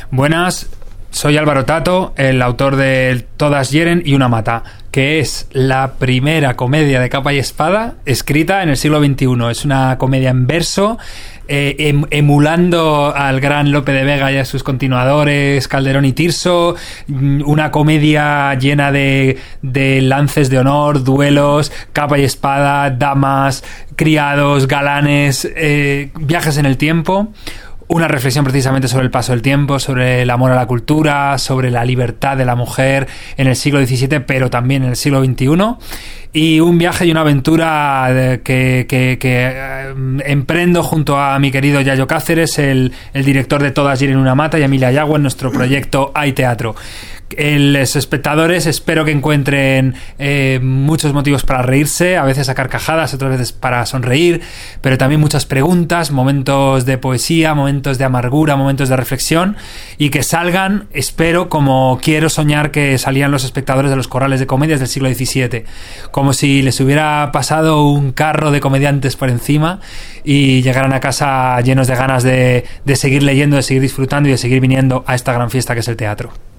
Buenas, soy Álvaro Tato, el autor de Todas hieren y una mata, que es la primera comedia de capa y espada escrita en el siglo XXI. Es una comedia en verso, emulando al gran Lope de Vega y a sus continuadores Calderón y Tirso. Una comedia llena de lances de honor, duelos, capa y espada, damas, criados, galanes, viajes en el tiempo. Una reflexión precisamente sobre el paso del tiempo, sobre el amor a la cultura, sobre la libertad de la mujer en el siglo XVII, pero también en el siglo XXI. Y un viaje y una aventura que emprendo junto a mi querido Yayo Cáceres, el director de Todas hieren y una mata, y Emilia Yagua en nuestro proyecto Hay Teatro. Los espectadores espero que encuentren muchos motivos para reírse, a veces a carcajadas, otras veces para sonreír, pero también muchas preguntas, momentos de poesía, momentos de amargura, momentos de reflexión, y que salgan, espero, como quiero soñar que salían los espectadores de los corrales de comedias del siglo XVII, como si les hubiera pasado un carro de comediantes por encima y llegaran a casa llenos de ganas de seguir leyendo, de seguir disfrutando y de seguir viniendo a esta gran fiesta que es el teatro.